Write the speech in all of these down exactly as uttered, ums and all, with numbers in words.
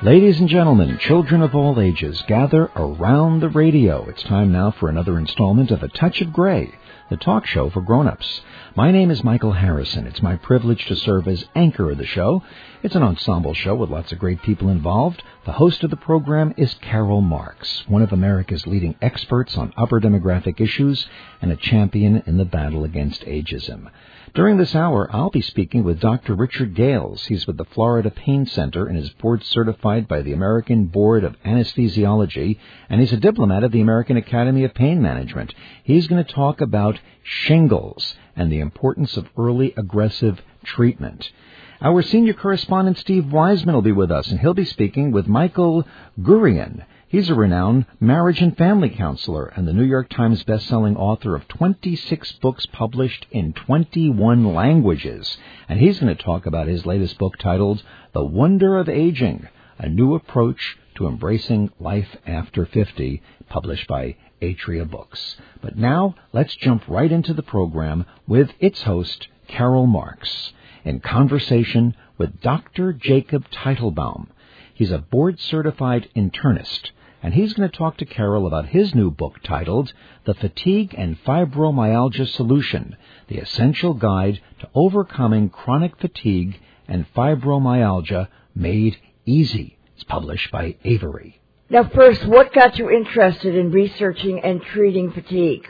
Ladies and gentlemen, children of all ages, gather around the radio. It's time now for another installment of A Touch of Gray, the talk show for grown-ups. My name is Michael Harrison. It's my privilege to serve as anchor of the show. It's an ensemble show with lots of great people involved. The host of the program is Carol Marks, one of America's leading experts on upper demographic issues and a champion in the battle against ageism. During this hour, I'll be speaking with Doctor Richard Gales. He's with the Florida Pain Center and is board certified by the American Board of Anesthesiology, and he's a diplomat of the American Academy of Pain Management. He's going to talk about shingles and the importance of early aggressive treatment. Our senior correspondent, Steve Wiseman, will be with us, and he'll be speaking with Michael Gurian. He's a renowned marriage and family counselor and the New York Times bestselling author of twenty-six books published in twenty-one languages. And he's going to talk about his latest book titled The Wonder of Aging, a new approach to embracing life after fifty, published by Atria Books. But now, let's jump right into the program with its host, Carol Marks, in conversation with Doctor Jacob Teitelbaum. He's a board-certified internist, and he's going to talk to Carol about his new book titled The Fatigue and Fibromyalgia Solution, the Essential Guide to Overcoming Chronic Fatigue and Fibromyalgia Made Easy. It's published by Avery. Now, first, what got you interested in researching and treating fatigue?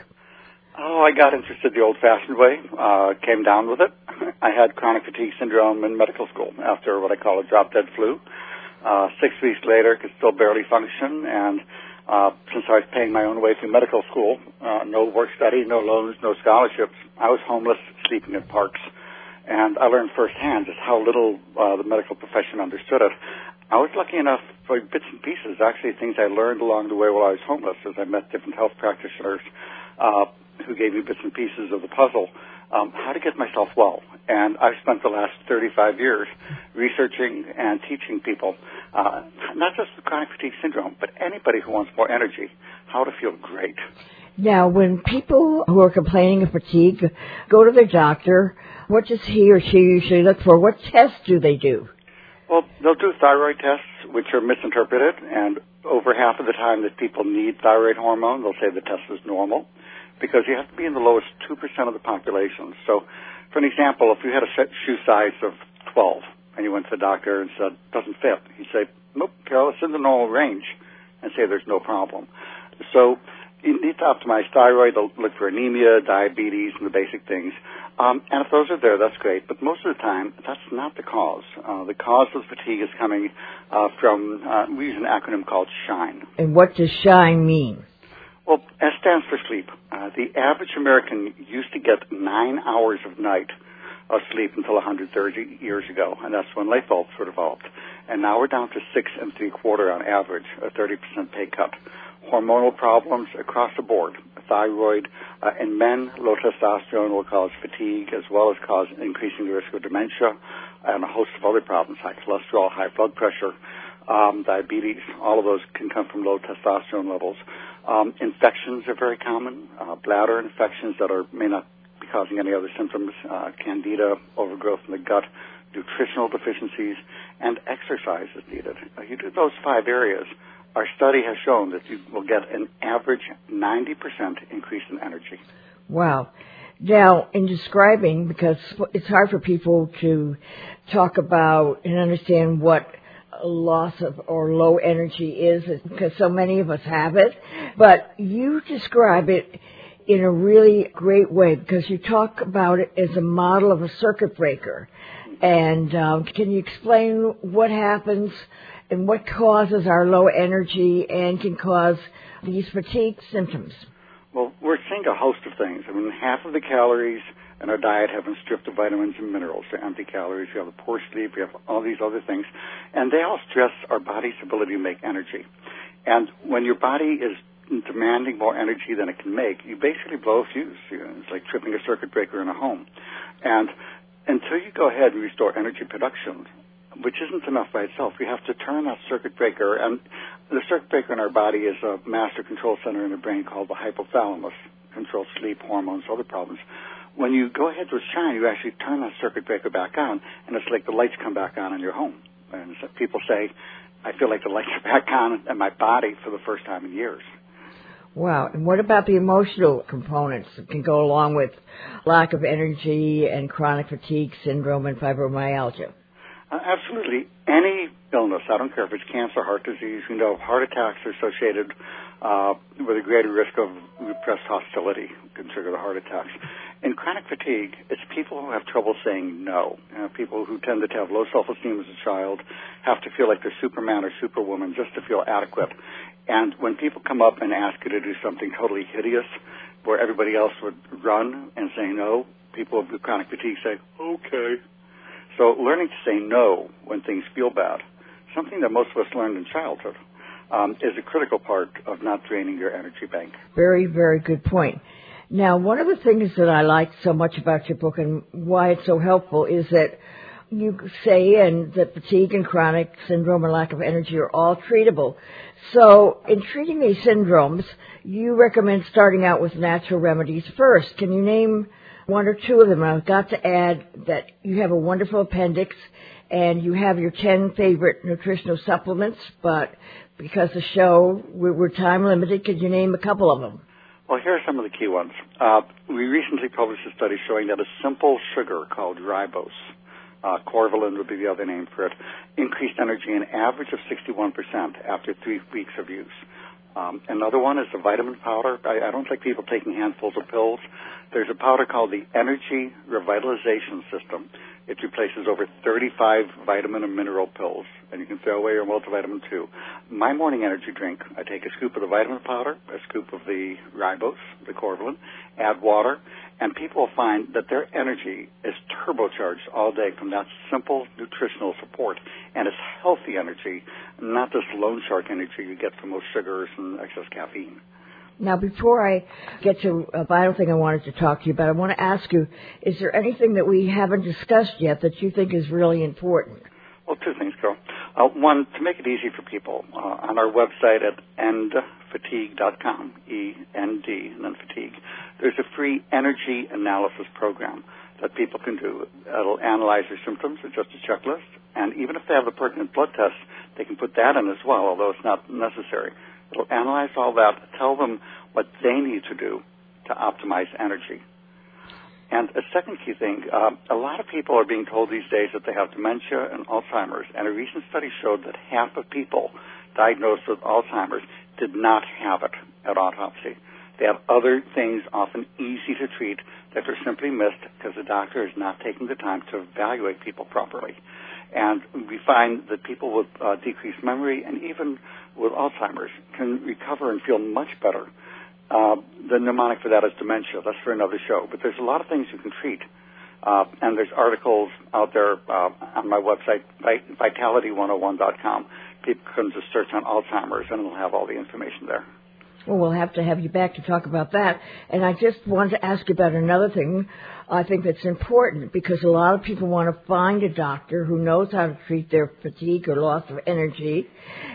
Oh, I got interested the old-fashioned way, uh, came down with it. I had chronic fatigue syndrome in medical school after what I call a drop-dead flu. Uh, six weeks later, could still barely function, and uh, since I was paying my own way through medical school, uh, no work study, no loans, no scholarships, I was homeless, sleeping in parks. And I learned firsthand just how little uh, the medical profession understood it. I was lucky enough for bits and pieces, actually things I learned along the way while I was homeless, as I met different health practitioners uh, who gave me bits and pieces of the puzzle, um, how to get myself well. And I've spent the last thirty-five years researching and teaching people, uh, not just with chronic fatigue syndrome, but anybody who wants more energy, how to feel great. Now, when people who are complaining of fatigue go to their doctor, what does he or she usually look for? What tests do they do? Well, they'll do thyroid tests, which are misinterpreted, and over half of the time that people need thyroid hormone, they'll say the test is normal, because you have to be in the lowest two percent of the population. So, for an example, if you had a set shoe size of twelve, and you went to the doctor and said, doesn't fit, he'd say, nope, Carol, it's in the normal range, and say there's no problem. So, you need to optimize thyroid, they'll look for anemia, diabetes, and the basic things. Um, and if those are there, that's great. But most of the time, that's not the cause. Uh, the cause of fatigue is coming uh, from, uh, we use an acronym called SHINE. And what does SHINE mean? Well, S stands for sleep. Uh, the average American used to get nine hours of night of sleep until one hundred thirty years ago, and that's when light bulbs were developed. And now we're down to six and three quarter on average, a thirty percent pay cut. Hormonal problems across the board, thyroid. Uh, in men, low testosterone will cause fatigue as well as cause increasing the risk of dementia and a host of other problems, high cholesterol, high blood pressure, um, diabetes. All of those can come from low testosterone levels. Um, infections are very common, uh, bladder infections that are may not be causing any other symptoms, uh, candida, overgrowth in the gut, nutritional deficiencies, and exercise is needed. Uh, you do those five areas, our study has shown that you will get an average ninety percent increase in energy. Wow. Now, in describing, because it's hard for people to talk about and understand what loss of or low energy is, because so many of us have it, but you describe it in a really great way because you talk about it as a model of a circuit breaker. And um, can you explain what happens and what causes our low energy and can cause these fatigue symptoms? Well, we're seeing a host of things. I mean, half of the calories in our diet have been stripped of vitamins and minerals. They're empty calories. We have a poor sleep. We have all these other things. And they all stress our body's ability to make energy. And when your body is demanding more energy than it can make, you basically blow a fuse. You know, it's like tripping a circuit breaker in a home. And until you go ahead and restore energy production, which isn't enough by itself, you have to turn that circuit breaker. And the circuit breaker in our body is a master control center in the brain called the hypothalamus, controls sleep, hormones, other problems. When you go ahead with SHINE, you actually turn that circuit breaker back on, and it's like the lights come back on in your home. And so people say, I feel like the lights are back on in my body for the first time in years. Wow. And what about the emotional components that can go along with lack of energy and chronic fatigue syndrome and fibromyalgia? Uh, absolutely. Any illness, I don't care if it's cancer, heart disease, you know, heart attacks are associated uh, with a greater risk of repressed hostility, can trigger the heart attacks. In chronic fatigue, it's people who have trouble saying no. You know, people who tend to have low self-esteem as a child, have to feel like they're Superman or Superwoman just to feel adequate. And when people come up and ask you to do something totally hideous, where everybody else would run and say no, people with chronic fatigue say, okay. So learning to say no when things feel bad, something that most of us learned in childhood, um, is a critical part of not draining your energy bank. Very, very good point. Now, one of the things that I like so much about your book and why it's so helpful is that you say and that fatigue and chronic syndrome and lack of energy are all treatable. So in treating these syndromes, you recommend starting out with natural remedies first. Can you name one or two of them? I've got to add that you have a wonderful appendix and you have your ten favorite nutritional supplements, but because the show, we're time limited, could you name a couple of them? Well, here are some of the key ones. Uh, we recently published a study showing that a simple sugar called ribose, uh, Corvalin would be the other name for it, increased energy an average of sixty-one percent after three weeks of use. Um, another one is the vitamin powder. I, I don't like people taking handfuls of pills. There's a powder called the Energy Revitalization System. It replaces over thirty-five vitamin and mineral pills, and you can throw away your multivitamin too. My morning energy drink, I take a scoop of the vitamin powder, a scoop of the ribose, the Corvalin, add water, and people will find that their energy is turbocharged all day from that simple nutritional support, and it's healthy energy, not this loan shark energy you get from most sugars and excess caffeine. Now, before I get to a vital thing I wanted to talk to you about, I want to ask you, is there anything that we haven't discussed yet that you think is really important? Well, two things, Carol. Uh, one, to make it easy for people, uh, on our website at end fatigue dot com, E N D, and then fatigue, there's a free energy analysis program that people can do. It'll analyze their symptoms. It's just a checklist. And even if they have a pertinent blood test, they can put that in as well, although it's not necessary. It'll analyze all that, tell them what they need to do to optimize energy. And a second key thing, uh, a lot of people are being told these days that they have dementia and Alzheimer's, and a recent study showed that half of people diagnosed with Alzheimer's did not have it at autopsy. They have other things, often easy to treat, that are simply missed because the doctor is not taking the time to evaluate people properly. And we find that people with uh, decreased memory and even with Alzheimer's can recover and feel much better. Uh, the mnemonic for that is dementia. That's for another show. But there's a lot of things you can treat. Uh, and there's articles out there uh, on my website, vitality one oh one dot com. People can just search on Alzheimer's and it'll have all the information there. Well, we'll have to have you back to talk about that. And I just wanted to ask you about another thing I think that's important, because a lot of people want to find a doctor who knows how to treat their fatigue or loss of energy.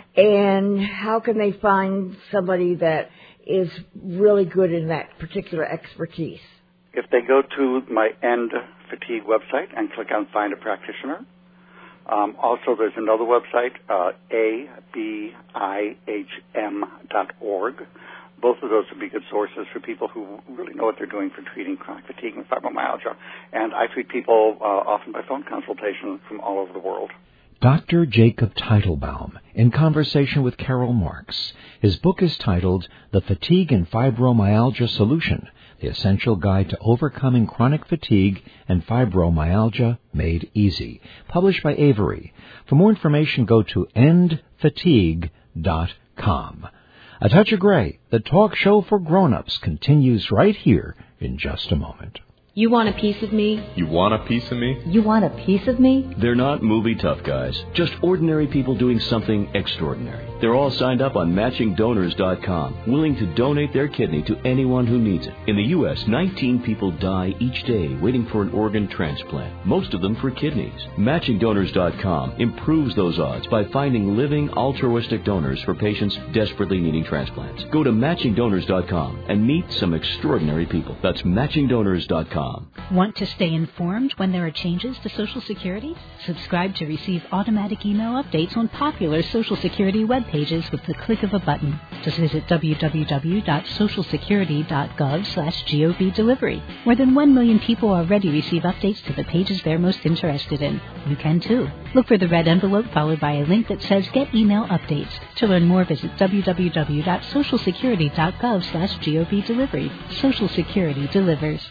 And how can they find somebody that is really good in that particular expertise? If they go to my End Fatigue website and click on Find a Practitioner. Um, also, there's another website, uh, A B I H M dot org. Both of those would be good sources for people who really know what they're doing for treating chronic fatigue and fibromyalgia. And I treat people uh, often by phone consultation from all over the world. Doctor Jacob Teitelbaum, in conversation with Carol Marks. His book is titled The Fatigue and Fibromyalgia Solution, The Essential Guide to Overcoming Chronic Fatigue and Fibromyalgia Made Easy, published by Avery. For more information, go to end fatigue dot com. A Touch of Gray, the talk show for grown-ups, continues right here in just a moment. You want a piece of me? You want a piece of me? You want a piece of me? They're not movie tough guys, just ordinary people doing something extraordinary. They're all signed up on matching donors dot com, willing to donate their kidney to anyone who needs it. In the U S, nineteen people die each day waiting for an organ transplant, most of them for kidneys. matching donors dot com improves those odds by finding living altruistic donors for patients desperately needing transplants. Go to matching donors dot com and meet some extraordinary people. That's matching donors dot com. Want to stay informed when there are changes to Social Security? Subscribe to receive automatic email updates on popular Social Security web pages with the click of a button. Just visit w w w dot social security dot gov slash G O B delivery. More than one million people already receive updates to the pages they're most interested in. You can too. Look for the red envelope followed by a link that says Get Email Updates. To learn more, visit w w w dot social security dot gov slash G O B delivery. Social Security delivers.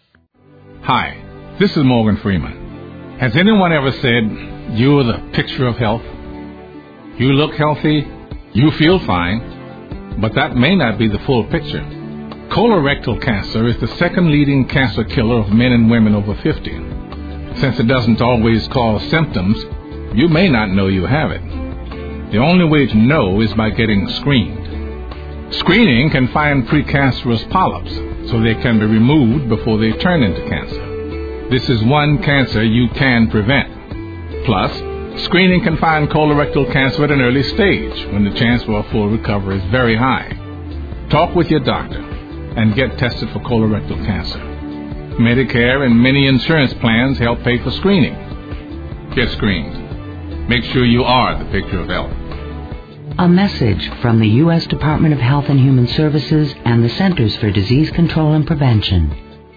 Hi, this is Morgan Freeman. Has anyone ever said, you're the picture of health? You look healthy, you feel fine, but that may not be the full picture. Colorectal cancer is the second leading cancer killer of men and women over fifty. Since it doesn't always cause symptoms, you may not know you have it. The only way to know is by getting screened. Screening can find precancerous polyps, so they can be removed before they turn into cancer. This is one cancer you can prevent. Plus, screening can find colorectal cancer at an early stage when the chance for a full recovery is very high. Talk with your doctor and get tested for colorectal cancer. Medicare and many insurance plans help pay for screening. Get screened. Make sure you are the picture of health. A message from the U S Department of Health and Human Services and the Centers for Disease Control and Prevention.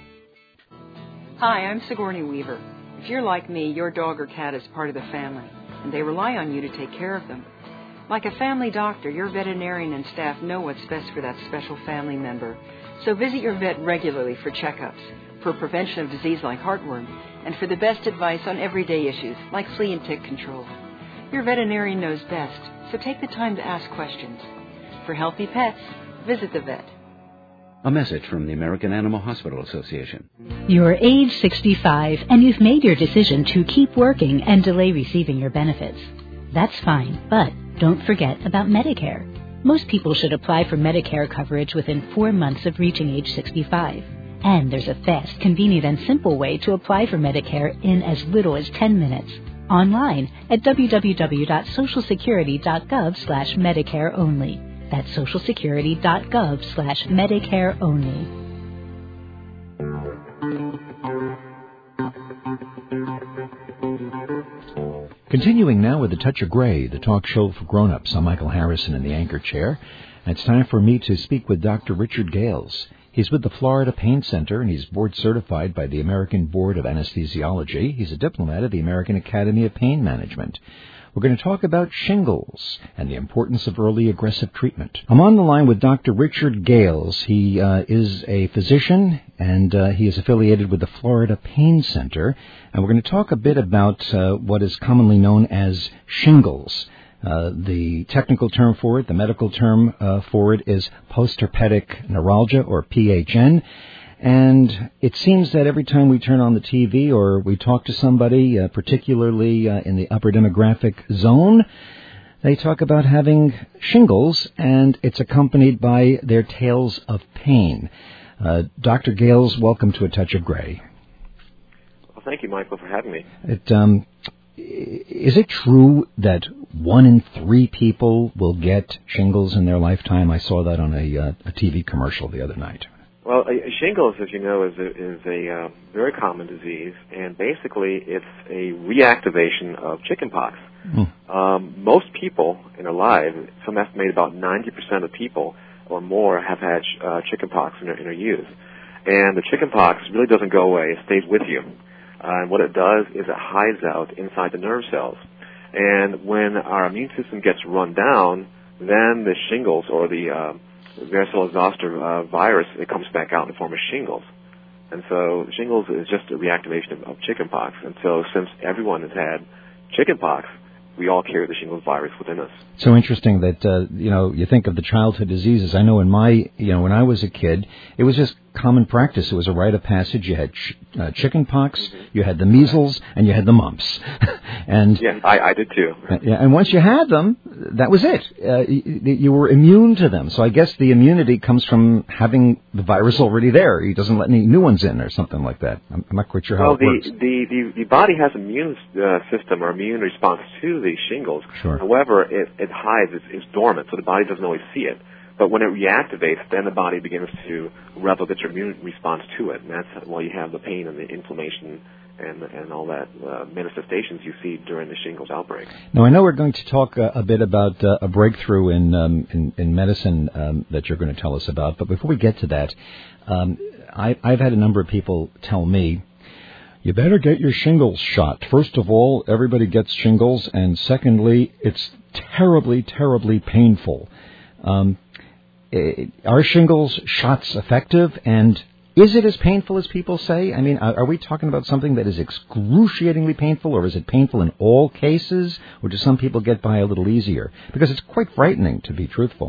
Hi, I'm Sigourney Weaver. If you're like me, your dog or cat is part of the family, and they rely on you to take care of them. Like a family doctor, your veterinarian and staff know what's best for that special family member. So visit your vet regularly for checkups, for prevention of disease like heartworm, and for the best advice on everyday issues like flea and tick control. Your veterinarian knows best, so take the time to ask questions. For healthy pets, visit the vet. A message from the American Animal Hospital Association. You're age sixty-five and you've made your decision to keep working and delay receiving your benefits. That's fine, but don't forget about Medicare. Most people should apply for Medicare coverage within four months of reaching age sixty-five. And there's a fast, convenient, and simple way to apply for Medicare in as little as ten minutes. Online at w w w dot social security dot gov slash Medicare only. That's social security dot gov slash Medicare only. Continuing now with A Touch of Gray, the talk show for grown-ups. I'm Michael Harrison in the anchor chair. And it's time for me to speak with Doctor Richard Gales. He's with the Florida Pain Center, and he's board-certified by the American Board of Anesthesiology. He's a diplomat of the American Academy of Pain Management. We're going to talk about shingles and the importance of early aggressive treatment. I'm on the line with Doctor Richard Gales. He uh, is a physician, and uh, he is affiliated with the Florida Pain Center. And we're going to talk a bit about uh, what is commonly known as shingles. Uh, the technical term for it, the medical term uh, for it, is postherpetic neuralgia, or P H N. And it seems that every time we turn on the T V or we talk to somebody, uh, particularly uh, in the upper demographic zone, they talk about having shingles, and it's accompanied by their tales of pain. Uh, Doctor Gales, welcome to A Touch of Gray. Well, thank you, Michael, for having me. It, um, is it true that one in three people will get shingles in their lifetime? I saw that on a, uh, a T V commercial the other night. Well, uh, shingles, as you know, is a, is a uh, very common disease, and basically it's a reactivation of chickenpox. Mm. Um, most people in their lives, some estimate about ninety percent of people or more have had uh, chickenpox in their, in their youth. And the chickenpox really doesn't go away. It stays with you. Uh, and what it does is it hides out inside the nerve cells. And when our immune system gets run down, then the shingles or the uh, varicella zoster uh, virus, it comes back out in the form of shingles. And so shingles is just a reactivation of, of chickenpox. And so since everyone has had chickenpox, we all carry the shingles virus within us. So interesting that, uh, you know, you think of the childhood diseases. I know in my, you know, when I was a kid, it was just common practice. It was a rite of passage. You had ch- uh, chicken pox, mm-hmm. you had the measles, and you had the mumps. and yeah, I, I did too. Uh, yeah, and once you had them, that was it. Uh, you, you were immune to them. So I guess the immunity comes from having the virus already there. He doesn't let any new ones in or something like that. I'm, I'm not quite sure how well, it the, works. The, the, the body has an immune uh, system or immune response to the shingles. Sure. However, it, it hides, it's, it's dormant, so the body doesn't always see it. But when it reactivates, then the body begins to rev up its immune response to it, and that's why you have the pain and the inflammation and and all that uh, manifestations you see during the shingles outbreak. Now, I know we're going to talk uh, a bit about uh, a breakthrough in um, in, in medicine um, that you're going to tell us about, but before we get to that, um, I, I've had a number of people tell me, you better get your shingles shot. First of all, everybody gets shingles, and secondly, it's terribly, terribly painful. Um, Are shingles shots effective, and is it as painful as people say? I mean, are we talking about something that is excruciatingly painful, or is it painful in all cases, or do some people get by a little easier? Because it's quite frightening, to be truthful.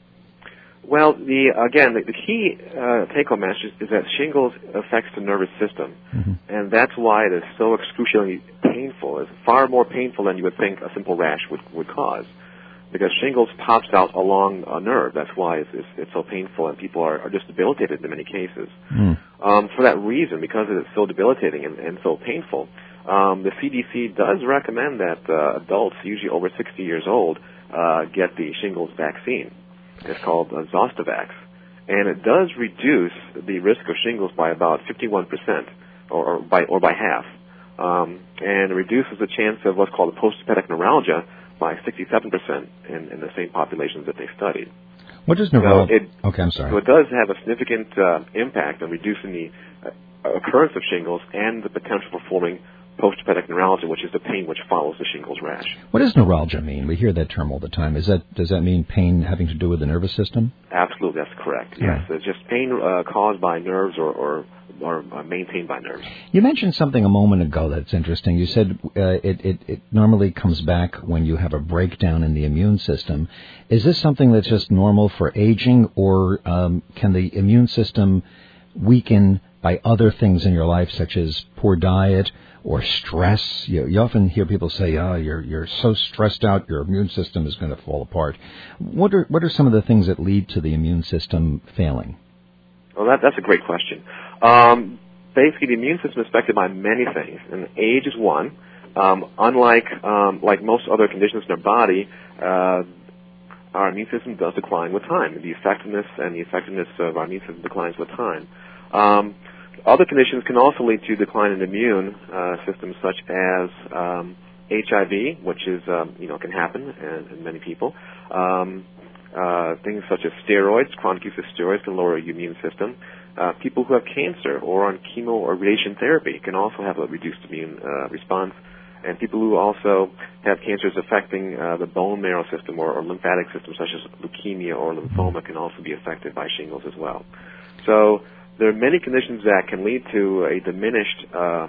Well, the again, the, the key uh, take-home message is that shingles affects the nervous system, mm-hmm. and that's why it is so excruciatingly painful. It's far more painful than you would think a simple rash would, would cause. Because shingles pops out along a nerve. That's why it's, it's, it's so painful, and people are, are just debilitated in many cases. Mm. Um, for that reason, because it's so debilitating and, and so painful, um, the C D C does recommend that uh, adults, usually over sixty years old, uh, get the shingles vaccine. It's called uh, Zostavax. And it does reduce the risk of shingles by about fifty-one percent, or, or, by, or by half. Um, and it reduces the chance of what's called postherpetic neuralgia by sixty-seven percent in, in the same populations that they studied. What does neuralgia... So it, okay, I'm sorry. So it does have a significant uh, impact on reducing the uh, occurrence of shingles and the potential for forming postherpetic neuralgia, which is the pain which follows the shingles rash. What does neuralgia mean? We hear that term all the time. Is that Does that mean pain having to do with the nervous system? Absolutely, that's correct, yes. Yeah. It's just pain uh, caused by nerves or... or or uh, maintained by nerves. You mentioned something a moment ago that's interesting. You said uh, it, it, it normally comes back when you have a breakdown in the immune system. Is this something that's just normal for aging, or um, can the immune system weaken by other things in your life, such as poor diet or stress? You, you often hear people say, "Oh, you're you're so stressed out, your immune system is going to fall apart." What are what are some of the things that lead to the immune system failing? Well, that, that's a great question. Um, basically, the immune system is affected by many things, and age is one. Um, unlike um, like most other conditions in our body, uh, our immune system does decline with time. The effectiveness and the effectiveness of our immune system declines with time. Um, other conditions can also lead to decline in immune uh, systems, such as um, H I V, which is um, you know can happen in, in many people. Um, Uh, things such as steroids, chronic use of steroids can lower your immune system. Uh, people who have cancer or on chemo or radiation therapy can also have a reduced immune uh, response. And people who also have cancers affecting uh, the bone marrow system or, or lymphatic system, such as leukemia or lymphoma, can also be affected by shingles as well. So there are many conditions that can lead to a diminished uh,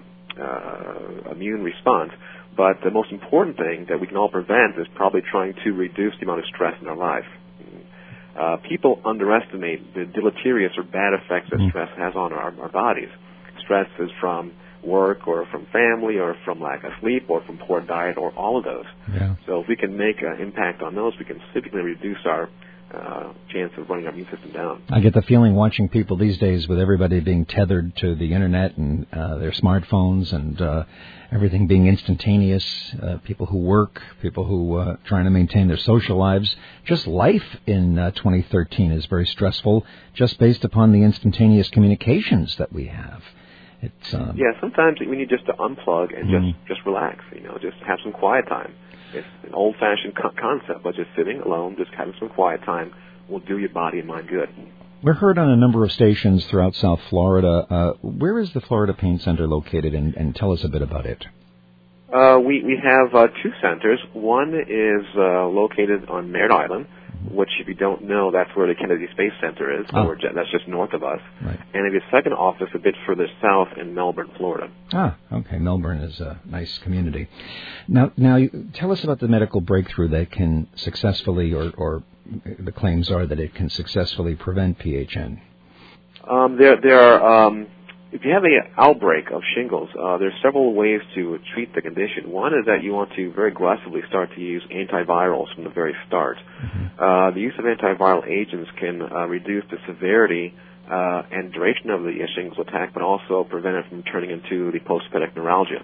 uh, immune response. But the most important thing that we can all prevent is probably trying to reduce the amount of stress in our life. Uh, people underestimate the deleterious or bad effects that stress has on our, our bodies. Stress is from work or from family or from lack of sleep or from poor diet or all of those. Yeah. So if we can make an impact on those, we can significantly reduce our uh, chance of running our immune system down. I get the feeling watching people these days with everybody being tethered to the internet and uh, their smartphones and uh, everything being instantaneous, uh, people who work, people who uh, trying to maintain their social lives. Just life in uh, twenty thirteen is very stressful just based upon the instantaneous communications that we have. It's um, Yeah, sometimes we need just to unplug and mm-hmm. just, just relax, you know, just have some quiet time. It's an old-fashioned co- concept, but just sitting alone, just having some quiet time will do your body and mind good. We're heard on a number of stations throughout South Florida. Uh, where is the Florida Pain Center located, and, and tell us a bit about it? Uh, we, we have uh, two centers. One is uh, located on Merritt Island, which, if you don't know, that's where the Kennedy Space Center is. So oh. we're, that's just north of us. Right. And we have a second office a bit further south in Melbourne, Florida. Ah, okay. Melbourne is a nice community. Now, now, you, tell us about the medical breakthrough that can successfully, or, or the claims are that it can successfully prevent P H N. Um, there, there are, um, if you have an outbreak of shingles, uh, there's several ways to treat the condition. One is that you want to very aggressively start to use antivirals from the very start. Mm-hmm. Uh, the use of antiviral agents can uh, reduce the severity uh, and duration of the shingles attack, but also prevent it from turning into the postherpetic neuralgia.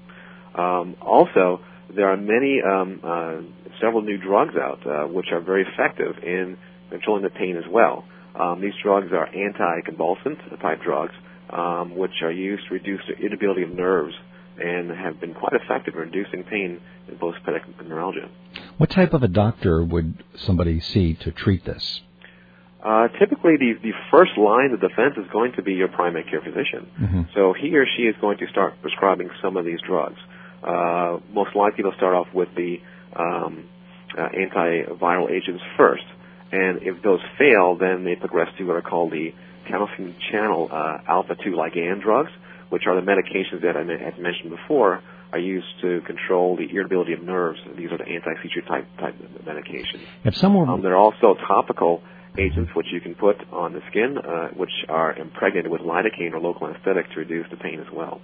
Um, also, there are many, um, uh, several new drugs out uh, which are very effective in controlling the pain as well. Um, these drugs are anticonvulsant type drugs, um, which are used to reduce the irritability of nerves and have been quite effective in reducing pain in postherpetic neuralgia. What type of a doctor would somebody see to treat this? Uh, typically, the, the first line of defense is going to be your primary care physician. Mm-hmm. So he or she is going to start prescribing some of these drugs. Uh, most likely, they'll start off with the um, uh, antiviral agents first. And if those fail, then they progress to what are called the calcium channel uh, alpha two ligand drugs, which are the medications that I had mentioned before are used to control the irritability of nerves. These are the anti-seizure type type medications. If someone um, there are also topical agents which you can put on the skin, uh, which are impregnated with lidocaine or local anesthetic to reduce the pain as well.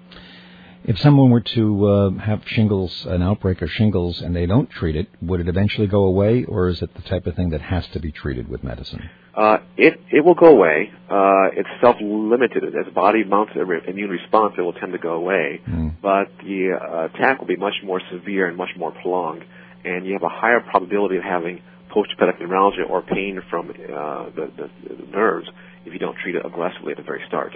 If someone were to uh, have shingles, an outbreak of shingles, and they don't treat it, would it eventually go away, or is it the type of thing that has to be treated with medicine? Uh, it it will go away. Uh, it's self-limited. As the body mounts an immune response, it will tend to go away. Mm. But the uh, attack will be much more severe and much more prolonged, and you have a higher probability of having postherpetic neuralgia or pain from uh, the, the, the nerves if you don't treat it aggressively at the very start.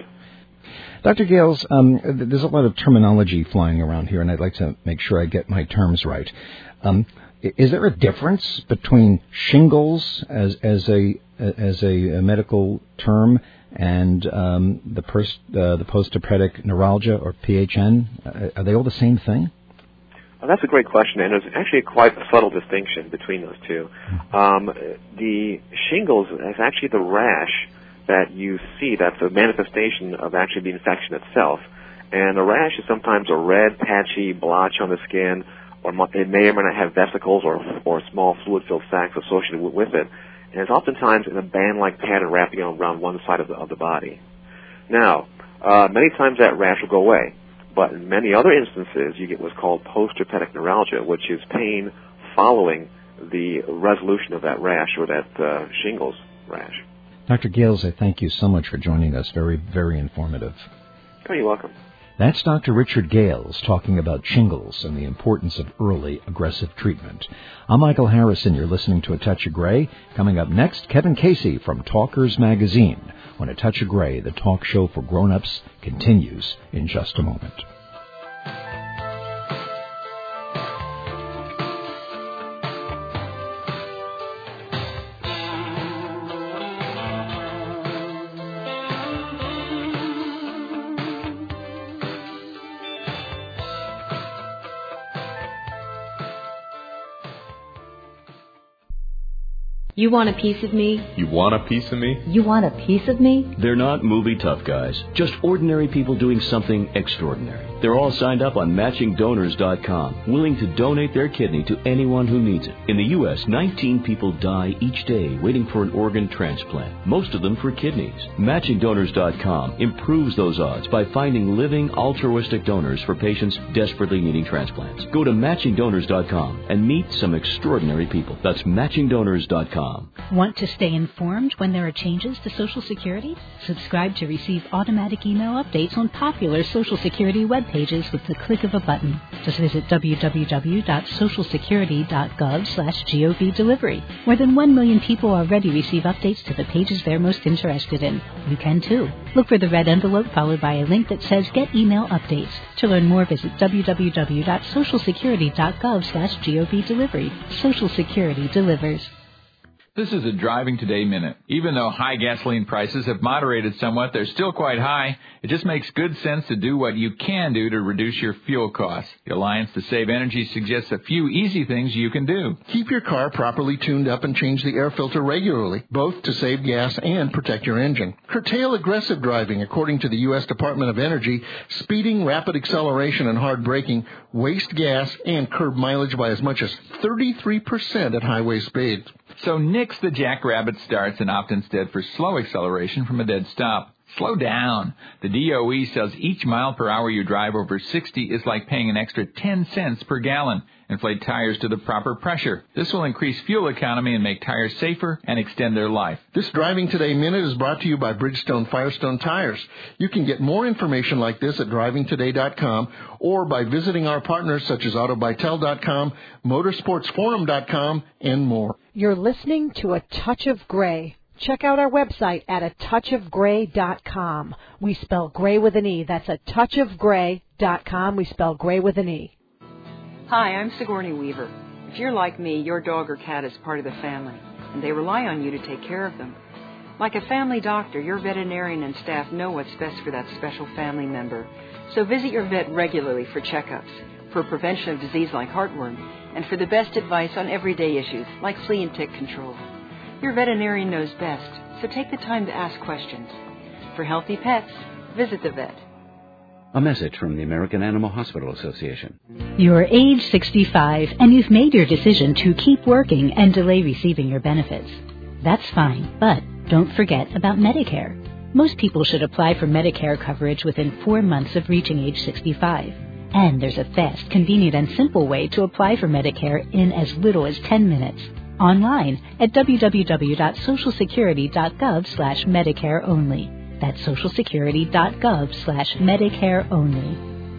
Doctor Gales, um, there's a lot of terminology flying around here, and I'd like to make sure I get my terms right. Um, is there a difference between shingles as as a as a, a medical term and um, the pers- uh, the postherpetic neuralgia or P H N? Uh, are they all the same thing? Well, that's a great question, and there's actually quite a subtle distinction between those two. Um, the shingles is actually the rash that you see. That's a manifestation of actually the infection itself. And a rash is sometimes a red, patchy blotch on the skin, or it may or may not have vesicles or, or small fluid-filled sacs associated with it. And it's oftentimes in a band-like pattern wrapping around one side of the, of the body. Now, uh, many times that rash will go away. But in many other instances, you get what's called postherpetic neuralgia, which is pain following the resolution of that rash or that uh, shingles rash. Doctor Gales, I thank you so much for joining us. Very, very informative. Oh, you're welcome. That's Doctor Richard Gales talking about shingles and the importance of early aggressive treatment. I'm Michael Harrison. You're listening to A Touch of Gray. Coming up next, Kevin Casey from Talkers Magazine. When A Touch of Gray, the talk show for grown-ups, continues in just a moment. You want a piece of me? You want a piece of me? You want a piece of me? They're not movie tough guys, just ordinary people doing something extraordinary. They're all signed up on matching donors dot com, willing to donate their kidney to anyone who needs it. In the U S, nineteen people die each day waiting for an organ transplant, most of them for kidneys. matching donors dot com improves those odds by finding living altruistic donors for patients desperately needing transplants. Go to matching donors dot com and meet some extraordinary people. That's matching donors dot com. Want to stay informed when there are changes to Social Security? Subscribe to receive automatic email updates on popular Social Security web pages with the click of a button. Just visit w w w dot social security dot gov slash gov delivery. More than one million people already receive updates to the pages they're most interested in. You can too. Look for the red envelope followed by a link that says Get Email Updates. To learn more, visit w w w dot social security dot gov slash gov delivery. Social Security delivers. This is a Driving Today Minute. Even though high gasoline prices have moderated somewhat, they're still quite high. It just makes good sense to do what you can do to reduce your fuel costs. The Alliance to Save Energy suggests a few easy things you can do. Keep your car properly tuned up and change the air filter regularly, both to save gas and protect your engine. Curtail aggressive driving. According to the U S Department of Energy, speeding, rapid acceleration, and hard braking waste gas and curb mileage by as much as thirty-three percent at highway speeds. So nix the jackrabbit starts and opt instead for slow acceleration from a dead stop. Slow down. The D O E says each mile per hour you drive over sixty is like paying an extra ten cents per gallon. Inflate tires to the proper pressure. This will increase fuel economy and make tires safer and extend their life. This Driving Today Minute is brought to you by Bridgestone Firestone Tires. You can get more information like this at driving today dot com or by visiting our partners such as auto bytel dot com, motorsports forum dot com, and more. You're listening to A Touch of Gray. Check out our website at a touch of gray dot com. We spell gray with an E. That's a touch of gray dot com. We spell gray with an E. Hi, I'm Sigourney Weaver. If you're like me, your dog or cat is part of the family, and they rely on you to take care of them. Like a family doctor, your veterinarian and staff know what's best for that special family member. So visit your vet regularly for checkups, for prevention of disease like heartworm, and for the best advice on everyday issues like flea and tick control. Your veterinarian knows best, so take the time to ask questions. For healthy pets, visit the vet. A message from the American Animal Hospital Association. You're age sixty-five and you've made your decision to keep working and delay receiving your benefits. That's fine, but don't forget about Medicare. Most people should apply for Medicare coverage within four months of reaching age sixty-five. And there's a fast, convenient, and simple way to apply for Medicare in as little as ten minutes. Online at w w w dot social security dot gov slash Medicare only. That's social security dot gov slash Medicare only.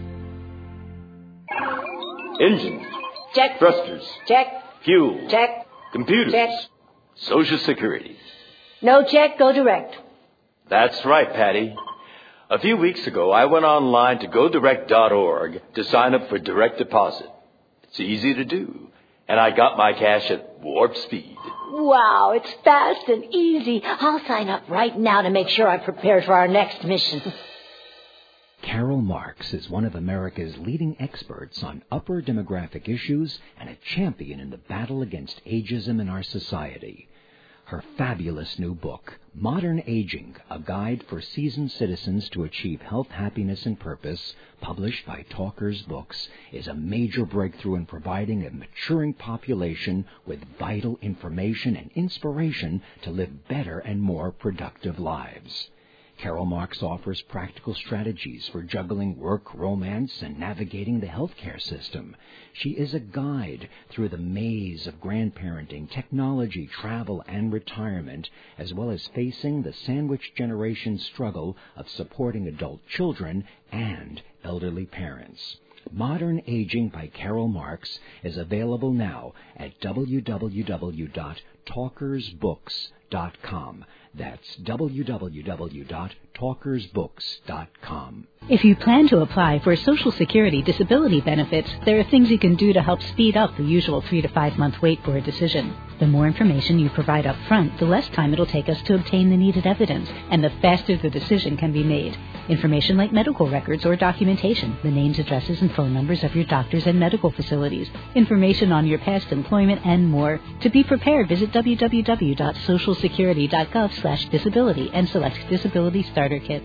Engines. Check. Thrusters. Check. Fuel. Check. Computers. Check. Social Security. No check, go direct. That's right, Patty. A few weeks ago, I went online to go direct dot org to sign up for direct deposit. It's easy to do. And I got my cash at warp speed. Wow, it's fast and easy. I'll sign up right now to make sure I'm prepared for our next mission. Carol Marks is one of America's leading experts on upper demographic issues and a champion in the battle against ageism in our society. Her fabulous new book, Modern Aging, A Guide for Seasoned Citizens to Achieve Health, Happiness, and Purpose, published by Talkers Books, is a major breakthrough in providing a maturing population with vital information and inspiration to live better and more productive lives. Carol Marks offers practical strategies for juggling work, romance, and navigating the healthcare system. She is a guide through the maze of grandparenting, technology, travel, and retirement, as well as facing the sandwich generation struggle of supporting adult children and elderly parents. Modern Aging by Carol Marks is available now at w w w dot talkers books dot com. That's w w w dot talkers books dot com. If you plan to apply for Social Security disability benefits, there are things you can do to help speed up the usual three to five month wait for a decision. The more information you provide up front, the less time it'll take us to obtain the needed evidence, and the faster the decision can be made. Information like medical records or documentation, the names, addresses, and phone numbers of your doctors and medical facilities, information on your past employment, and more. To be prepared, visit w w w dot social security dot gov slash disability and select Disability Starter Kits.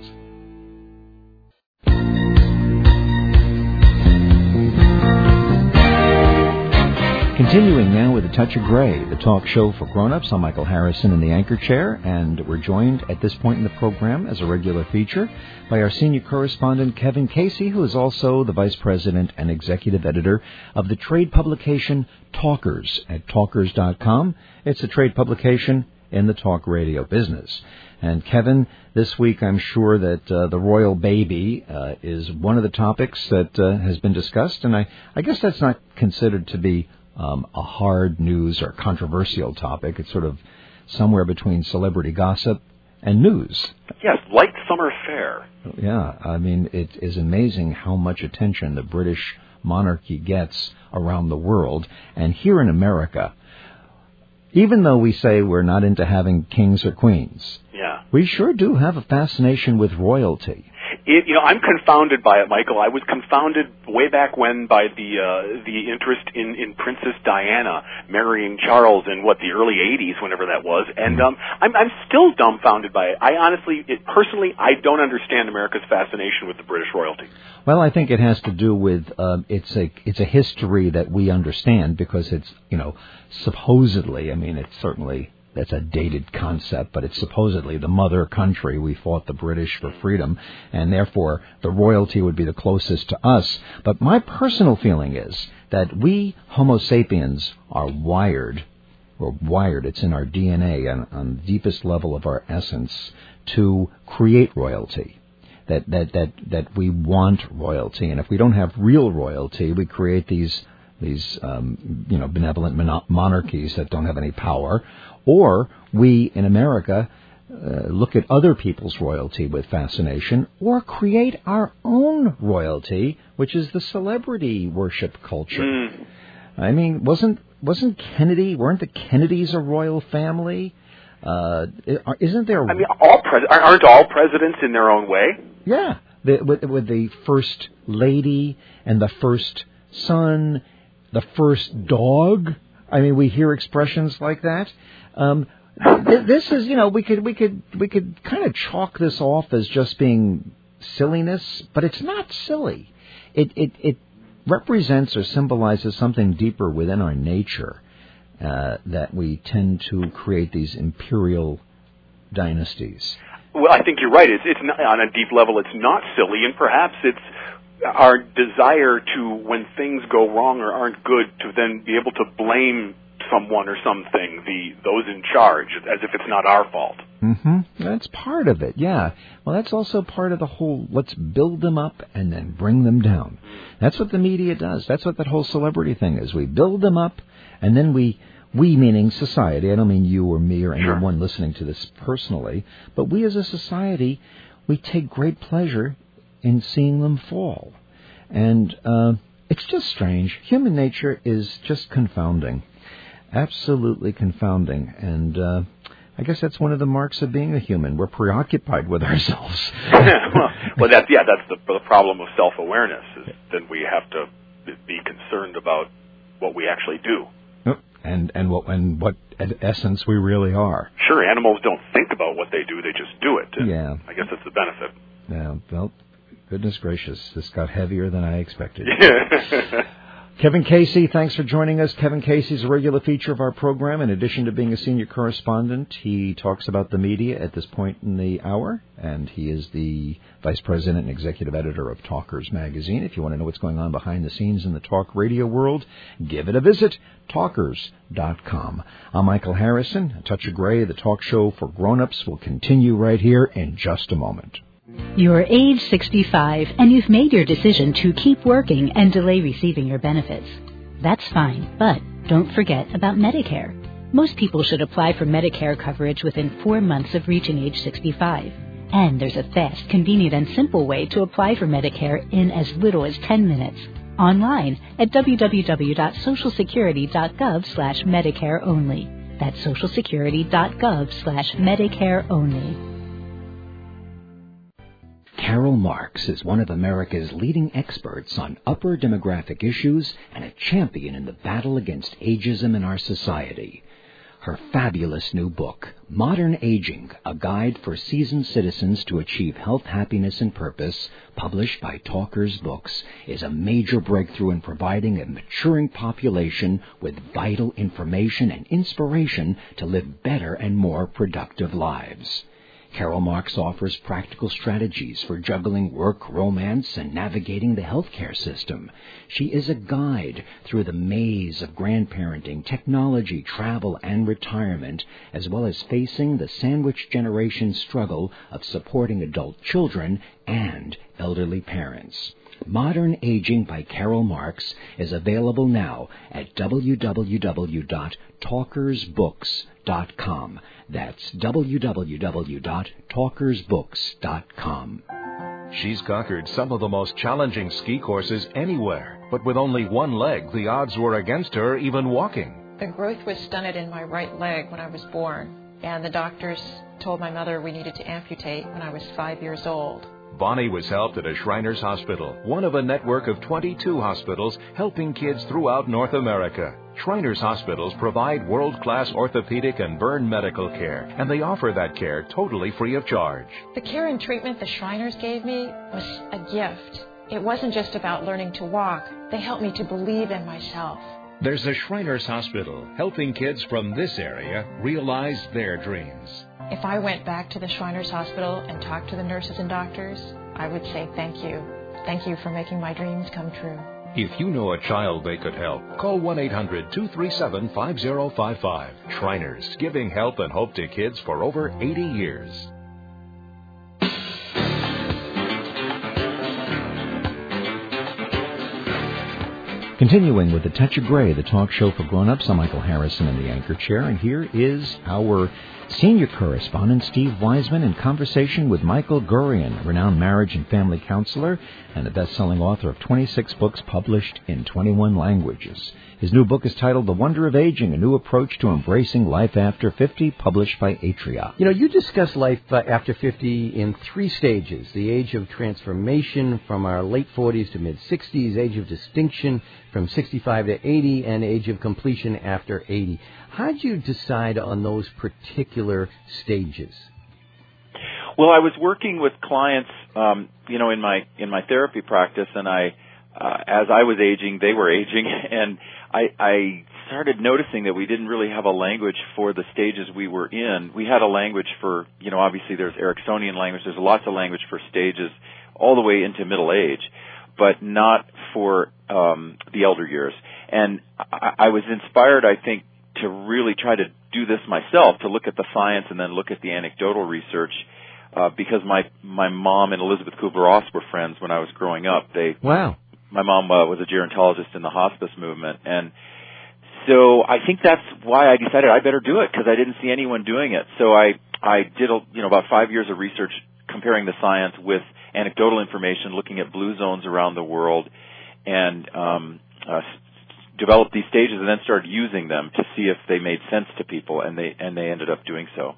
Continuing now with A Touch of Gray, the talk show for grown-ups. I'm Michael Harrison in the anchor chair, and we're joined at this point in the program as a regular feature by our senior correspondent, Kevin Casey, who is also the vice president and executive editor of the trade publication Talkers at talkers dot com. It's a trade publication in the talk radio business. And Kevin, this week I'm sure that uh, the royal baby uh, is one of the topics that uh, has been discussed, and I, I guess that's not considered to be Um, a hard news or controversial topic. It's sort of somewhere between celebrity gossip and news. Yes, light summer fare. Yeah, I mean, it is amazing how much attention the British monarchy gets around the world. And here in America, even though we say we're not into having kings or queens, yeah, we sure do have a fascination with royalty. It, you know, I'm confounded by it, Michael. I was confounded way back when by the uh, the interest in, in Princess Diana marrying Charles in what the early eighties, whenever that was, and um, I'm I'm still dumbfounded by it. I honestly, it, personally, I don't understand America's fascination with the British royalty. Well, I think it has to do with uh, it's a it's a history that we understand because it's, you know, supposedly, I mean, it's certainly that's a dated concept, but it's supposedly the mother country. We fought the British for freedom, and therefore the royalty would be the closest to us. But my personal feeling is that we Homo sapiens are wired, we're wired, it's in our D N A on, on the deepest level of our essence to create royalty. That, that, that, that we want royalty. And if we don't have real royalty, we create these, these, um, you know, benevolent mon- monarchies that don't have any power. Or we, in America, uh, look at other people's royalty with fascination, or create our own royalty, which is the celebrity worship culture. Mm. I mean, wasn't, wasn't Kennedy, weren't the Kennedys a royal family? Uh, isn't there? I mean, all pres- aren't all presidents in their own way? Yeah, the, with, with the first lady and the first son, the first dog. I mean, we hear expressions like that. Um, th- this is, you know, we could we could we could kind of chalk this off as just being silliness, but it's not silly. It it it represents or symbolizes something deeper within our nature. Uh, that we tend to create these imperial dynasties. Well, I think you're right. It's, it's not, on a deep level, it's not silly, and perhaps it's our desire to, when things go wrong or aren't good, to then be able to blame someone or something, the those in charge, as if it's not our fault. Mm-hmm. That's part of it, yeah. Well, that's also part of the whole, let's build them up and then bring them down. That's what the media does. That's what that whole celebrity thing is. We build them up, and then we, we meaning society, I don't mean you or me or anyone sure. listening to this personally, but we as a society, we take great pleasure in seeing them fall. And uh, it's just strange. Human nature is just confounding. Absolutely confounding. And uh, I guess that's one of the marks of being a human. We're preoccupied with ourselves. well, well, that's, yeah, that's the, the problem of self-awareness, is that we have to be concerned about what we actually do. And and what and what essence we really are. Sure, animals don't think about what they do; they just do it. And yeah, I guess that's the benefit. Yeah, well, goodness gracious, this got heavier than I expected. Yeah. Kevin Casey, thanks for joining us. Kevin Casey is a regular feature of our program. In addition to being a senior correspondent, he talks about the media at this point in the hour, and he is the vice president and executive editor of Talkers Magazine. If you want to know what's going on behind the scenes in the talk radio world, give it a visit, talkers dot com. I'm Michael Harrison. A Touch of Gray, the talk show for grown-ups, will continue right here in just a moment. You're age sixty-five and you've made your decision to keep working and delay receiving your benefits. That's fine, but don't forget about Medicare. Most people should apply for Medicare coverage within four months of reaching age sixty-five. And there's a fast, convenient, and simple way to apply for Medicare in as little as ten minutes. Online at w w w dot social security dot gov slash Medicare only. That's social security dot gov slash Medicare only. Carol Marks is one of America's leading experts on upper demographic issues and a champion in the battle against ageism in our society. Her fabulous new book, Modern Aging, A Guide for Seasoned Citizens to Achieve Health, Happiness, and Purpose, published by Talkers Books, is a major breakthrough in providing a maturing population with vital information and inspiration to live better and more productive lives. Carol Marks offers practical strategies for juggling work, romance, and navigating the healthcare system. She is a guide through the maze of grandparenting, technology, travel, and retirement, as well as facing the sandwich generation struggle of supporting adult children and elderly parents. Modern Aging by Carol Marks is available now at w w w dot talkers books dot com. That's w w w dot talkers books dot com. She's conquered some of the most challenging ski courses anywhere, but with only one leg, the odds were against her even walking. The growth was stunted in my right leg when I was born, and the doctors told my mother we needed to amputate when I was five years old. Bonnie was helped at a Shriners Hospital, one of a network of twenty-two hospitals helping kids throughout North America. Shriners Hospitals provide world-class orthopedic and burn medical care, and they offer that care totally free of charge. The care and treatment the Shriners gave me was a gift. It wasn't just about learning to walk. They helped me to believe in myself. There's a Shriners Hospital helping kids from this area realize their dreams. If I went back to the Shriners Hospital and talked to the nurses and doctors, I would say thank you. Thank you for making my dreams come true. If you know a child they could help, call one eight hundred two three seven five zero five five. Shriners, giving help and hope to kids for over eighty years. Continuing with A Touch of Gray, the talk show for grown-ups, I'm Michael Harrison in the anchor chair, and here is our senior correspondent, Steve Wiseman, in conversation with Michael Gurian, a renowned marriage and family counselor and the best-selling author of twenty-six books published in twenty-one languages. His new book is titled The Wonder of Aging, A New Approach to Embracing Life After fifty, published by Atria. You know, you discuss life uh, after fifty in three stages: the age of transformation from our late forties to mid-sixties, age of distinction from sixty-five to eighty, and age of completion after eighty. How did you decide on those particular stages? Well, I was working with clients, um, you know, in my in my therapy practice, and I, uh, as I was aging, they were aging, and I, I started noticing that we didn't really have a language for the stages we were in. We had a language for, you know, obviously there's Ericksonian language, there's lots of language for stages all the way into middle age, but not for um, the elder years. And I, I was inspired, I think, to really try to do this myself, to look at the science and then look at the anecdotal research, uh, because my my mom and Elizabeth Kubler-Ross were friends when I was growing up. They wow. My mom uh, was a gerontologist in the hospice movement, and so I think that's why I decided I better do it, because I didn't see anyone doing it. So I I did a, you know about five years of research comparing the science with anecdotal information, looking at blue zones around the world, and um, uh, developed these stages, and then started using them to see if they made sense to people, and they and they ended up doing so.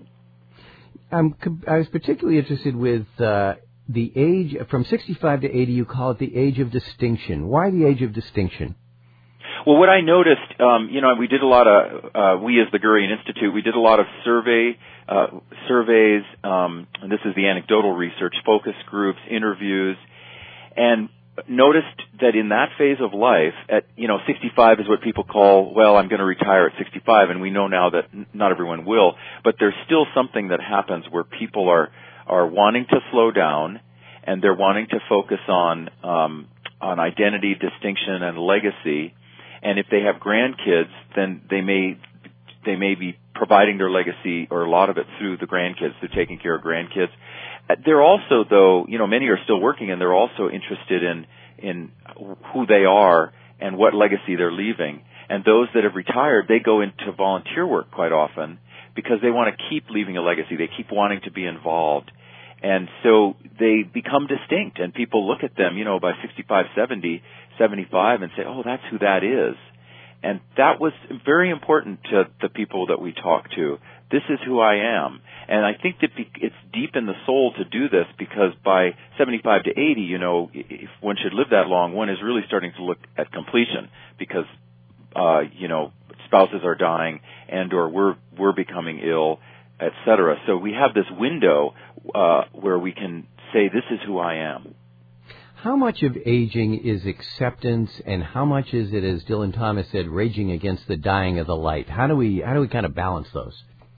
Um, I was particularly interested with uh, the age from sixty-five to eighty. You call it the age of distinction. Why the age of distinction? Well, what I noticed, um, you know, we did a lot of, uh, we as the Gurian Institute, we did a lot of survey, uh, surveys, um, and this is the anecdotal research, focus groups, interviews, and noticed that in that phase of life, at, you know, sixty-five is what people call, well, I'm going to retire at sixty-five, and we know now that n- not everyone will, but there's still something that happens where people are, are wanting to slow down, and they're wanting to focus on, um, on identity, distinction, and legacy. And if they have grandkids, then they may they may be providing their legacy, or a lot of it, through the grandkids, through taking care of grandkids. They're also, though, you know, many are still working, and they're also interested in in who they are and what legacy they're leaving. And those that have retired, they go into volunteer work quite often because they want to keep leaving a legacy. They keep wanting to be involved. And so they become distinct, and people look at them, you know, by sixty-five, seventy, seventy-five, and say, oh, that's who that is. And that was very important to the people that we talk to. This is who I am. And I think that it's deep in the soul to do this, because by seventy-five to eighty, you know, if one should live that long, one is really starting to look at completion, because, uh, you know, spouses are dying, and or we're, we're becoming ill, et cetera. So we have this window uh, where we can say, this is who I am. How much of aging is acceptance, and how much is it, as Dylan Thomas said, raging against the dying of the light? How do we how do we kind of balance those?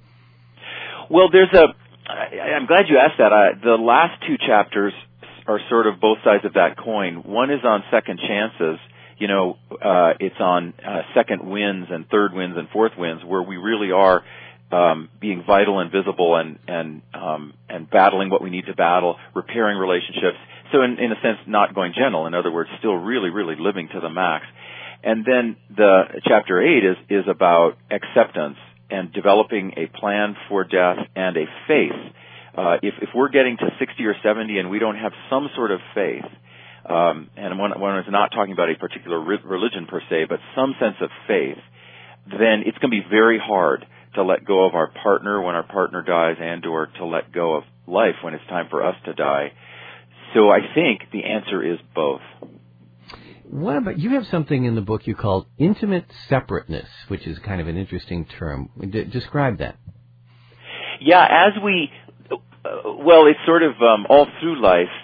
Well, there's a. I, I'm glad you asked that. I, the last two chapters are sort of both sides of that coin. One is on second chances. You know, uh, it's on uh, second wins and third wins and fourth wins, where we really are um, being vital and visible, and and um, and battling what we need to battle, repairing relationships. So in, in a sense, not going gentle. In other words, still really, really living to the max. And then the chapter eight is, is about acceptance and developing a plan for death and a faith. Uh, if, if we're getting to sixty or seventy and we don't have some sort of faith, um, and one, one is not talking about a particular re- religion per se, but some sense of faith, then it's going to be very hard to let go of our partner when our partner dies, and or to let go of life when it's time for us to die. So I think the answer is both. What about, you have something in the book you call intimate separateness, which is kind of an interesting term. D- describe that. Yeah, as we, uh, well, it's sort of um, all through life,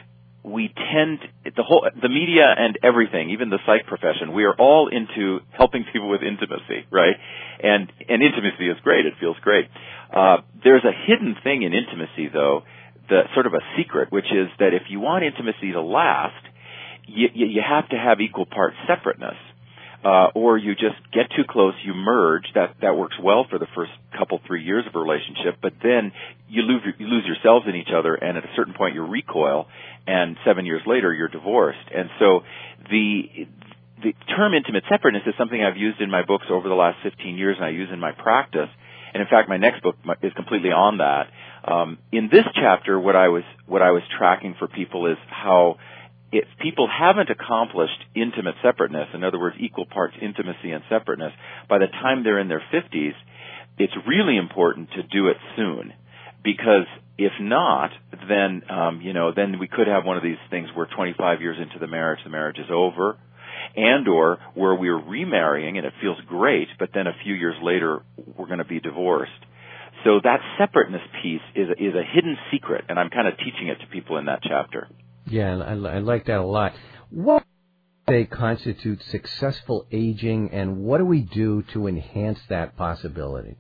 we tend, the whole, the media and everything, even the psych profession, we are all into helping people with intimacy, right? And, and intimacy is great. It feels great. Uh, there's a hidden thing in intimacy, though, the sort of a secret, which is that if you want intimacy to last, you, you have to have equal parts separateness. Uh, or you just get too close, you merge. That that works well for the first couple, three years of a relationship, but then you lose you lose yourselves in each other, and at a certain point you recoil, and seven years later you're divorced. And so the the term intimate separateness is something I've used in my books over the last fifteen years, and I use in my practice. And in fact, my next book is completely on that. Um, in this chapter, what I was what I was tracking for people is how, if people haven't accomplished intimate separateness, in other words, equal parts intimacy and separateness, by the time they're in their fifties, it's really important to do it soon. Because if not, then, um, you know, then we could have one of these things where twenty-five years into the marriage, the marriage is over, and or where we're remarrying and it feels great, but then a few years later, we're going to be divorced. So that separateness piece is, is a hidden secret, and I'm kind of teaching it to people in that chapter. Yeah, I, I like that a lot. What do they constitute successful aging, and what do we do to enhance that possibility?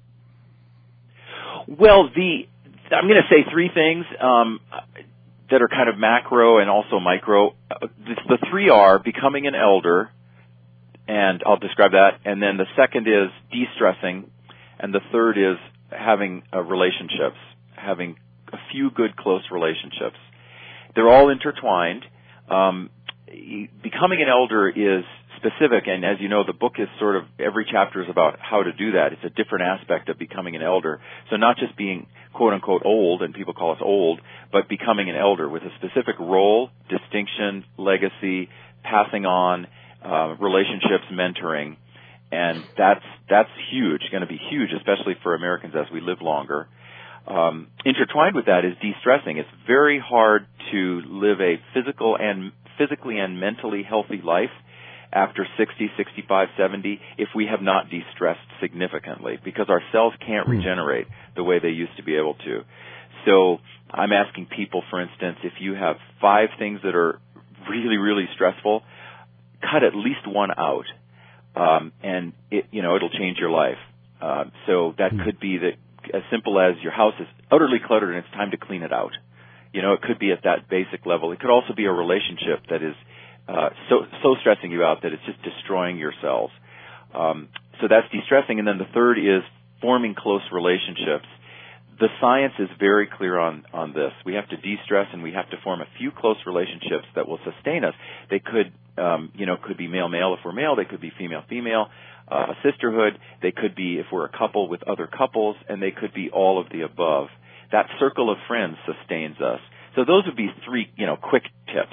Well, the I'm going to say three things um, that are kind of macro and also micro. Uh, the, the three are becoming an elder, and I'll describe that. And then the second is de-stressing, and the third is having uh, relationships, having a few good, close relationships. They're all intertwined. Um, becoming an elder is specific, and as you know, the book is sort of, every chapter is about how to do that. It's a different aspect of becoming an elder. So not just being quote-unquote old, and people call us old, but becoming an elder with a specific role, distinction, legacy, passing on, uh, relationships, mentoring, and that's that's huge, going to be huge, especially for Americans as we live longer. Um, intertwined with that is de-stressing. It's very hard to live a physical and physically and mentally healthy life after sixty, sixty-five, seventy if we have not de-stressed significantly, because our cells can't regenerate the way they used to be able to. So I'm asking people, for instance, if you have five things that are really, really stressful, cut at least one out, um, and it, you know, it'll change your life. Uh, so that could be that. As simple as your house is utterly cluttered and it's time to clean it out. You know, it could be at that basic level. It could also be a relationship that is uh, so so stressing you out that it's just destroying your cells. Um, so that's de-stressing. And then the third is forming close relationships. The science is very clear on, on this. We have to de-stress, and we have to form a few close relationships that will sustain us. They could, um, you know, could be male-male if we're male. They could be female-female. Uh, a sisterhood, they could be, if we're a couple, with other couples, and they could be all of the above. That circle of friends sustains us. So those would be three, you know, quick tips.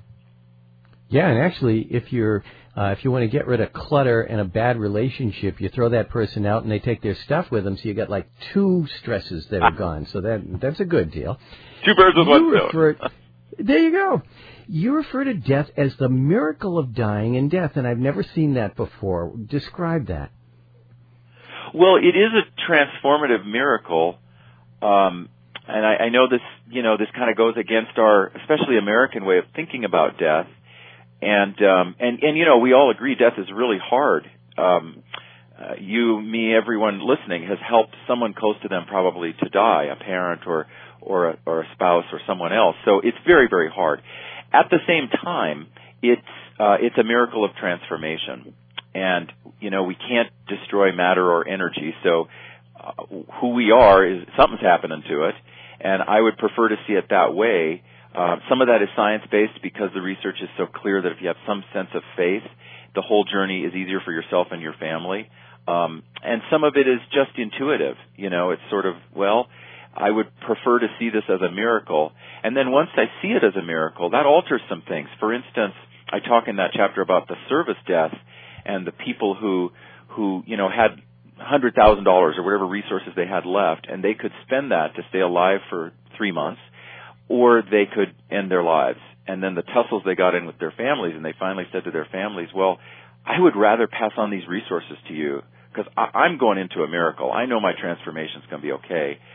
Yeah, and actually, if you're uh, if you want to get rid of clutter and a bad relationship, you throw that person out and they take their stuff with them, so you got like two stresses that are gone. So that that's a good deal. Two birds with one stone. There you go. You refer to death as the miracle of dying and death, and I've never seen that before. Describe that. Well, it is a transformative miracle, um, and I, I know this. You know, this kind of goes against our, especially American way of thinking about death, and um, and and you know, we all agree death is really hard. Um, uh, you, me, everyone listening has helped someone close to them probably to die, a parent or or a, or a spouse or someone else. So it's very, very hard. At the same time, it's uh, it's a miracle of transformation, and you know, we can't destroy matter or energy. So uh, who we are is something's happening to it, and I would prefer to see it that way. Uh, some of that is science-based because the research is so clear that if you have some sense of faith, the whole journey is easier for yourself and your family. Um, and some of it is just intuitive. You know, it's sort of, well, I would prefer to see this as a miracle. And then once I see it as a miracle, that alters some things. For instance, I talk in that chapter about the service death and the people who, who, you know, had one hundred thousand dollars or whatever resources they had left, and they could spend that to stay alive for three months, or they could end their lives. And then the tussles they got in with their families, and they finally said to their families, well, I would rather pass on these resources to you because I'm going into a miracle. I know my transformation is going to be okay.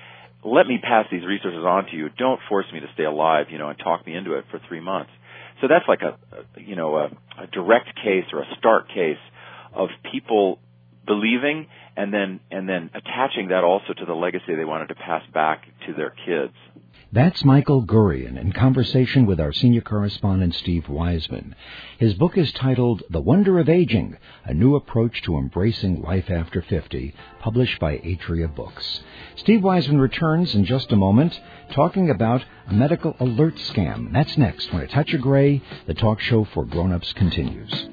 let me pass these resources on to you. Don't force me to stay alive, you know, and talk me into it for three months. So that's like a, a you know, a, a direct case or a stark case of people believing and then and then attaching that also to the legacy they wanted to pass back to their kids. That's Michael Gurian in conversation with our senior correspondent, Steve Wiseman. His book is titled The Wonder of Aging, A New Approach to Embracing Life After fifty, published by Atria Books. Steve Wiseman returns in just a moment, talking about a medical alert scam. That's next when A Touch of Gray, the talk show for grown-ups, continues.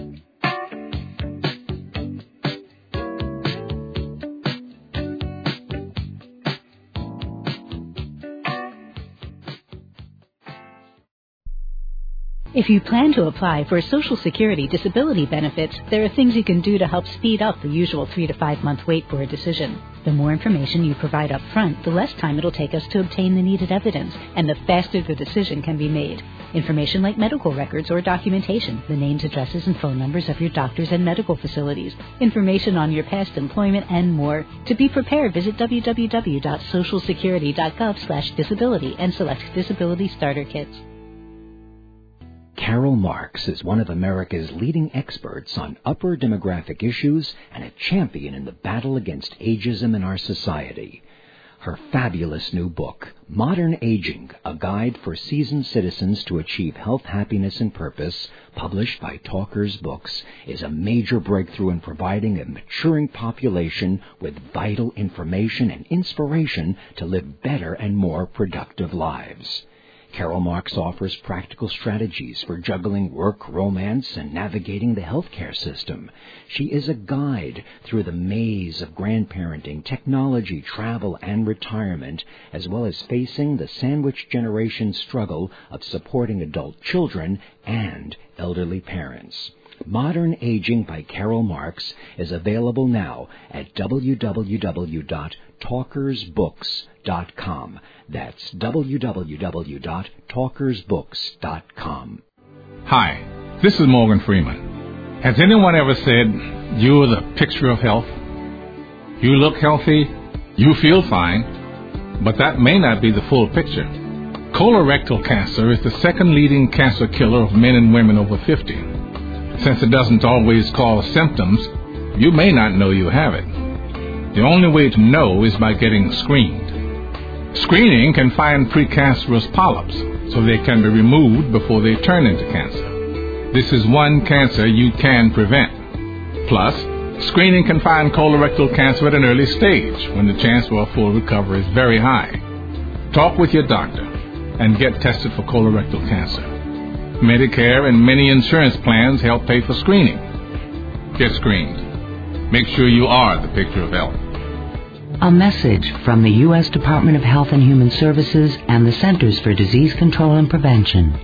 If you plan to apply for Social Security disability benefits, there are things you can do to help speed up the usual three to five month wait for a decision. The more information you provide up front, the less time it'll take us to obtain the needed evidence, and the faster the decision can be made. Information like medical records or documentation, the names, addresses, and phone numbers of your doctors and medical facilities, information on your past employment, and more. To be prepared, visit w w w dot social security dot gov slash disability and select Disability Starter Kits. Carol Marks is one of America's leading experts on upper demographic issues and a champion in the battle against ageism in our society. Her fabulous new book, Modern Aging, A Guide for Seasoned Citizens to Achieve Health, Happiness, and Purpose, published by Talkers Books, is a major breakthrough in providing a maturing population with vital information and inspiration to live better and more productive lives. Carol Marks offers practical strategies for juggling work, romance, and navigating the healthcare system. She is a guide through the maze of grandparenting, technology, travel, and retirement, as well as facing the sandwich generation struggle of supporting adult children and elderly parents. Modern Aging by Carol Marks is available now at w w w dot talkers books dot com. That's w w w dot talkers books dot com. Hi, this is Morgan Freeman. Has anyone ever said, you're the picture of health? You look healthy, you feel fine, but that may not be the full picture. Colorectal cancer is the second leading cancer killer of men and women over fifty. Since it doesn't always cause symptoms, you may not know you have it. The only way to know is by getting screened. Screening can find precancerous polyps, so they can be removed before they turn into cancer. This is one cancer you can prevent. Plus, screening can find colorectal cancer at an early stage, when the chance for a full recovery is very high. Talk with your doctor and get tested for colorectal cancer. Medicare and many insurance plans help pay for screening. Get screened. Make sure you are the picture of health. A message from the U S Department of Health and Human Services and the Centers for Disease Control and Prevention.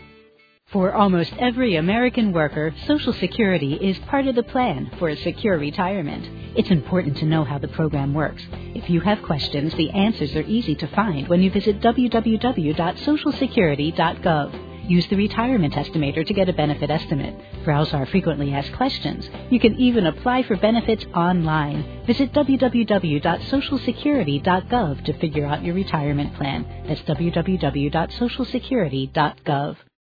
For almost every American worker, Social Security is part of the plan for a secure retirement. It's important to know how the program works. If you have questions, the answers are easy to find when you visit w w w dot social security dot gov. Use the Retirement Estimator to get a benefit estimate. Browse our frequently asked questions. You can even apply for benefits online. Visit w w w dot social security dot gov to figure out your retirement plan. That's w w w dot social security dot gov.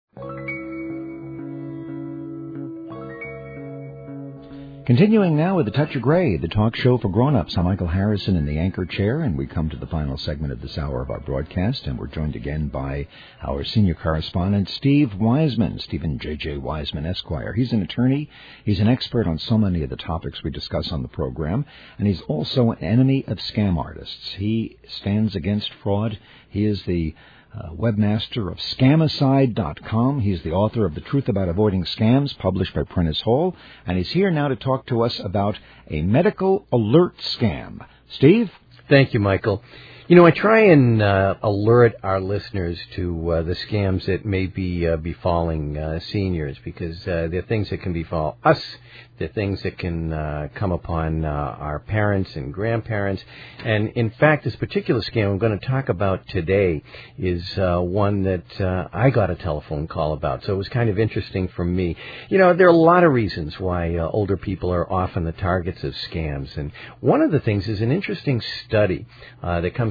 Continuing now with A Touch of Gray, the talk show for grown-ups. I'm Michael Harrison in the anchor chair, and we come to the final segment of this hour of our broadcast, and we're joined again by our senior correspondent, Steve Wiseman, Stephen J J. Wiseman, Esquire. He's an attorney. He's an expert on so many of the topics we discuss on the program, and he's also an enemy of scam artists. He stands against fraud. He is the Uh, webmaster of scamicide dot com. He's the author of The Truth About Avoiding Scams, published by Prentice Hall, and he's here now to talk to us about a medical alert scam. Steve? Thank you, Michael. You know, I try and uh, alert our listeners to uh, the scams that may be uh, befalling uh, seniors, because uh, they're things that can befall us. They're things that can uh, come upon uh, our parents and grandparents. And, in fact, this particular scam I'm going to talk about today is uh, one that uh, I got a telephone call about. So it was kind of interesting for me. You know, there are a lot of reasons why uh, older people are often the targets of scams. And one of the things is an interesting study uh, that comes out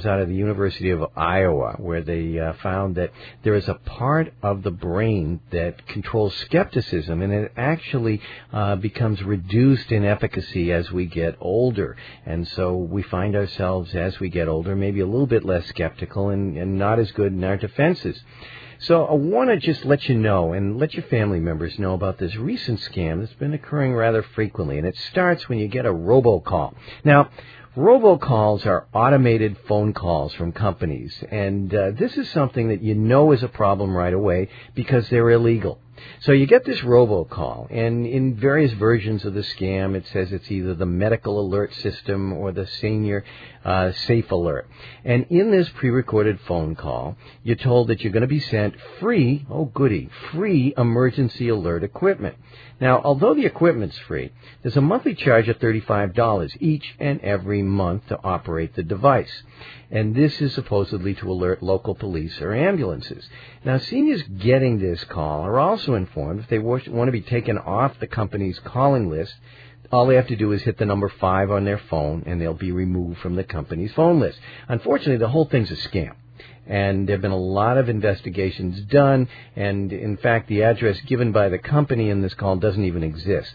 out of the University of Iowa, where they uh, found that there is a part of the brain that controls skepticism, and it actually uh, becomes reduced in efficacy as we get older. And so we find ourselves, as we get older, maybe a little bit less skeptical and, and not as good in our defenses. So I want to just let you know and let your family members know about this recent scam that's been occurring rather frequently, and it starts when you get a robocall. Now, robocalls are automated phone calls from companies, and uh, this is something that you know is a problem right away because they're illegal. So you get this robocall, and in various versions of the scam, it says it's either the medical alert system or the senior uh, safe alert. And in this pre-recorded phone call, you're told that you're going to be sent free, oh goody, free emergency alert equipment. Now, although the equipment's free, there's a monthly charge of thirty-five dollars each and every month to operate the device. And this is supposedly to alert local police or ambulances. Now, seniors getting this call are also informed if they want to be taken off the company's calling list, all they have to do is hit the number five on their phone, and they'll be removed from the company's phone list. Unfortunately, the whole thing's a scam. And there have been a lot of investigations done, and in fact, the address given by the company in this call doesn't even exist.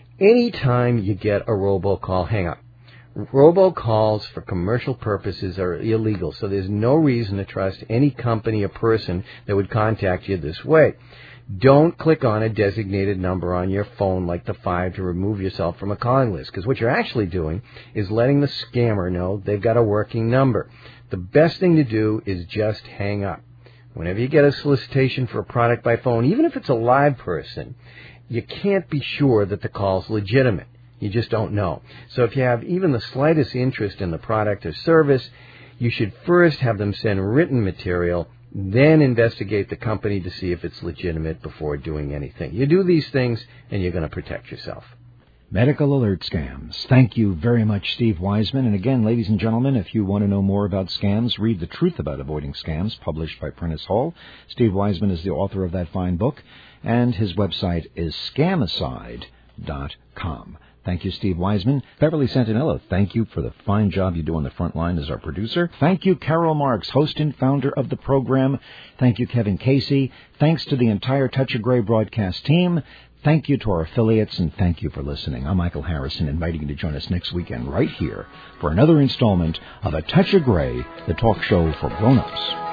Anytime you get a robocall, hang up. Robocalls for commercial purposes are illegal, so there's no reason to trust any company or person that would contact you this way. Don't click on a designated number on your phone like the five to remove yourself from a calling list, because what you're actually doing is letting the scammer know they've got a working number. The best thing to do is just hang up. Whenever you get a solicitation for a product by phone, even if it's a live person, you can't be sure that the call's legitimate. You just don't know. So if you have even the slightest interest in the product or service, you should first have them send written material, then investigate the company to see if it's legitimate before doing anything. You do these things, and you're going to protect yourself. Medical alert scams. Thank you very much, Steve Wiseman. And again, ladies and gentlemen, if you want to know more about scams, read The Truth About Avoiding Scams, published by Prentice Hall. Steve Wiseman is the author of that fine book, and his website is scamicide dot com. Thank you, Steve Wiseman. Beverly Santinello, thank you for the fine job you do on the front line as our producer. Thank you, Carol Marks, host and founder of the program. Thank you, Kevin Casey. Thanks to the entire Touch of Grey broadcast team. Thank you to our affiliates, and thank you for listening. I'm Michael Harrison, inviting you to join us next weekend right here for another installment of A Touch of Grey, the talk show for grown-ups.